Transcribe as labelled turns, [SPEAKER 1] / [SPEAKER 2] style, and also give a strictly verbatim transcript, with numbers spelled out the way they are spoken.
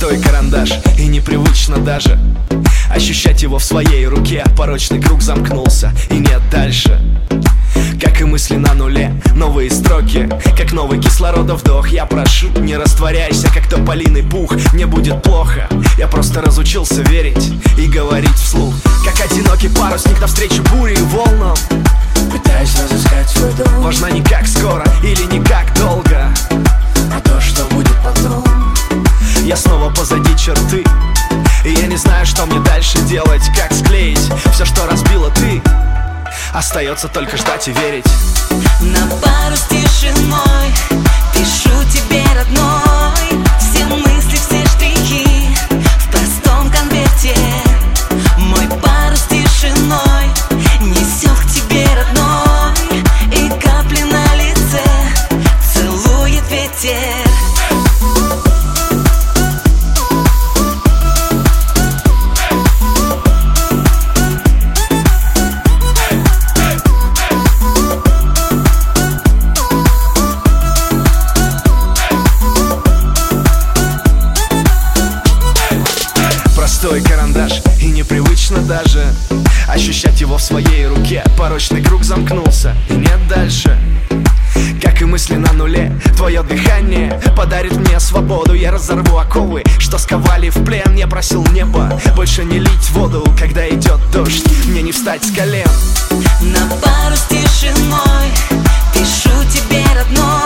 [SPEAKER 1] Простой карандаш, и непривычно даже ощущать его в своей руке. Порочный круг замкнулся, и нет дальше. Как и мысли на нуле, новые строки, как новый кислорода вдох. Я прошу, не растворяйся, как тополиный пух. Мне будет плохо, я просто разучился верить и говорить вслух. Как одинокий парусник навстречу буре и волнам,
[SPEAKER 2] пытаюсь разыскать свой дом.
[SPEAKER 1] Важно не как скоро или не как долго,
[SPEAKER 2] а то, что будет потом.
[SPEAKER 1] Я снова позади черты, и я не знаю, что мне дальше делать. Как склеить все, что разбила ты. Остается только ждать и верить.
[SPEAKER 3] На пару с тишиной пишу тебе, родной, все мысли, все штрихи в простом конверте. Мой парус с тишиной несет к тебе, родной, и капли на лице целует ветер.
[SPEAKER 1] Простой карандаш, и непривычно даже ощущать его в своей руке. Порочный круг замкнулся, и нет дальше. Как и мысли на нуле, твое дыхание подарит мне свободу. Я разорву оковы, что сковали в плен. Я просил неба больше не лить воду, когда идет дождь, мне не встать с колен.
[SPEAKER 3] На пару с тишиной пишу тебе, родной,